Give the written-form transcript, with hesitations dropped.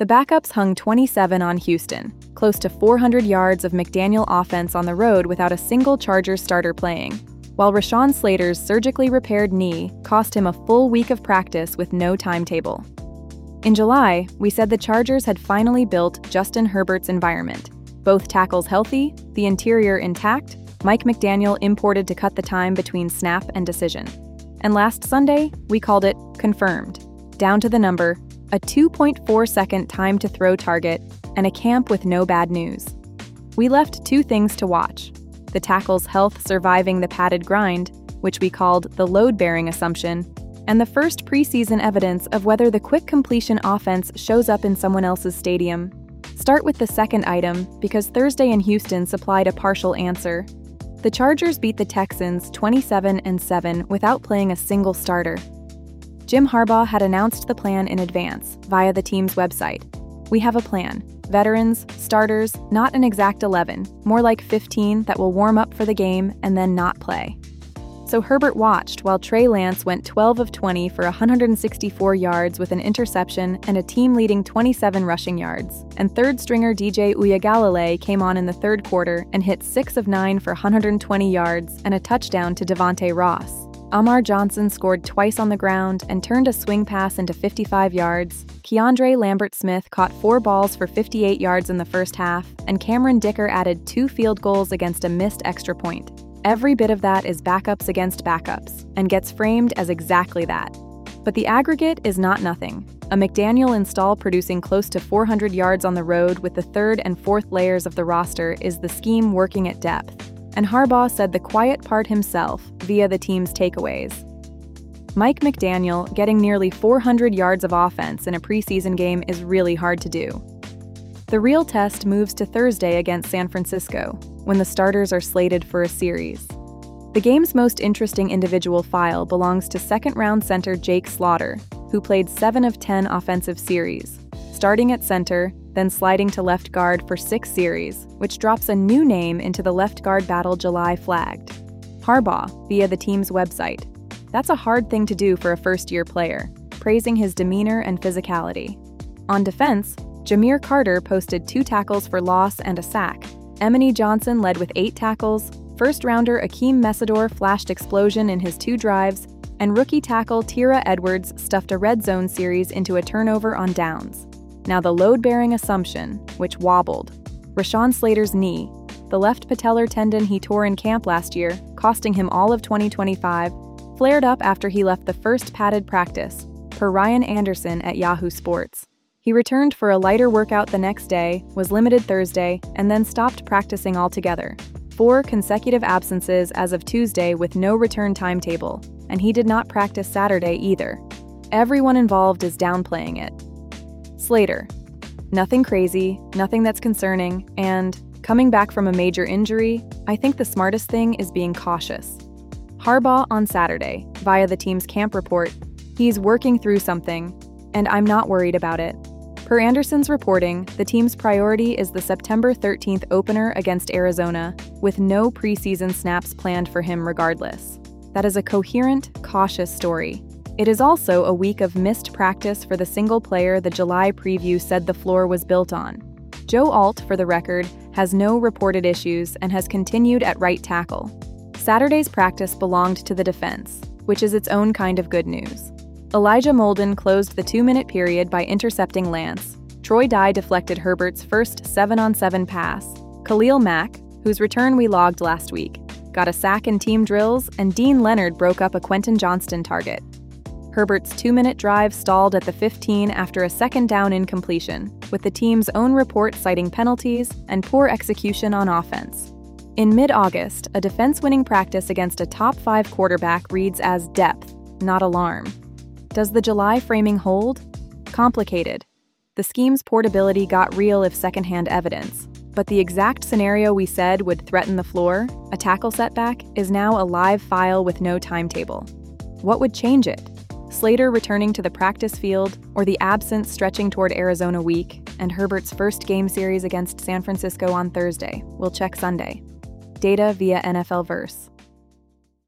The backups hung 27 on Houston, close to 400 yards of McDaniel offense on the road without a single Chargers starter playing, while Rashawn Slater's surgically repaired knee cost him a full week of practice with no timetable. In July, we said the Chargers had finally built Justin Herbert's environment. Both tackles healthy, the interior intact, Mike McDaniel imported to cut the time between snap and decision. And last Sunday, we called it confirmed, down to the number, a 2.4-second time to throw target, and a camp with no bad news. We left two things to watch: the tackle's health surviving the padded grind, which we called the load-bearing assumption, and the first preseason evidence of whether the quick completion offense shows up in someone else's stadium. Start with the second item, because Thursday in Houston supplied a partial answer. The Chargers beat the Texans 27-7 without playing a single starter. Jim Harbaugh had announced the plan in advance via the team's website. We have a plan. Veterans, starters, not an exact 11, more like 15 that will warm up for the game and then not play. So Herbert watched while Trey Lance went 12 of 20 for 164 yards with an interception and a team-leading 27 rushing yards, and third-stringer DJ Uiagalelei came on in the third quarter and hit 6 of 9 for 120 yards and a touchdown to Devontae Ross. Amar Johnson scored twice on the ground and turned a swing pass into 55 yards. Keandre Lambert-Smith caught 4 balls for 58 yards in the first half, and Cameron Dicker added 2 field goals against a missed extra point. Every bit of that is backups against backups, and gets framed as exactly that. But the aggregate is not nothing. A McDaniel install producing close to 400 yards on the road with the third and fourth layers of the roster is the scheme working at depth. And Harbaugh said the quiet part himself via the team's takeaways. Mike McDaniel getting nearly 400 yards of offense in a preseason game is really hard to do. The real test moves to Thursday against San Francisco, when the starters are slated for a series. The game's most interesting individual file belongs to second-round center Jake Slaughter, who played 7 of 10 offensive series, starting at center, then sliding to left guard for 6 series, which drops a new name into the left guard battle July flagged. Harbaugh, via the team's website. That's a hard thing to do for a first-year player, praising his demeanor and physicality. On defense, Jameer Carter posted 2 tackles for loss and a sack. Emini Johnson led with 8 tackles, first-rounder Akeem Mesidor flashed explosion in his 2 drives, and rookie tackle Tira Edwards stuffed a red zone series into a turnover on downs. Now the load-bearing assumption, which wobbled. Rashawn Slater's knee, the left patellar tendon he tore in camp last year, costing him all of 2025, flared up after he left the first padded practice, per Ryan Anderson at Yahoo Sports. He returned for a lighter workout the next day, was limited Thursday, and then stopped practicing altogether. 4 consecutive absences as of Tuesday with no return timetable, and he did not practice Saturday either. Everyone involved is downplaying it. Slater. Nothing crazy, nothing that's concerning, and, coming back from a major injury, I think the smartest thing is being cautious. Harbaugh on Saturday, via the team's camp report, he's working through something, and I'm not worried about it. Per Anderson's reporting, the team's priority is the September 13th opener against Arizona, with no preseason snaps planned for him regardless. That is a coherent, cautious story. It is also a week of missed practice for the single player the July preview said the floor was built on. Joe Alt, for the record, has no reported issues and has continued at right tackle. Saturday's practice belonged to the defense, which is its own kind of good news. Elijah Molden closed the 2-minute period by intercepting Lance. Troy Dye deflected Herbert's first 7-on-7 pass. Khalil Mack, whose return we logged last week, got a sack in team drills, and Dean Leonard broke up a Quentin Johnston target. Herbert's 2-minute drive stalled at the 15 after a second down incompletion, with the team's own report citing penalties and poor execution on offense. In mid-August, a defense-winning practice against a top-5 quarterback reads as depth, not alarm. Does the July framing hold? Complicated. The scheme's portability got real if secondhand evidence, but the exact scenario we said would threaten the floor, a tackle setback, is now a live file with no timetable. What would change it? Slater returning to the practice field, or the absence stretching toward Arizona week, and Herbert's first game series against San Francisco on Thursday? We'll check Sunday. Data via NFL Verse.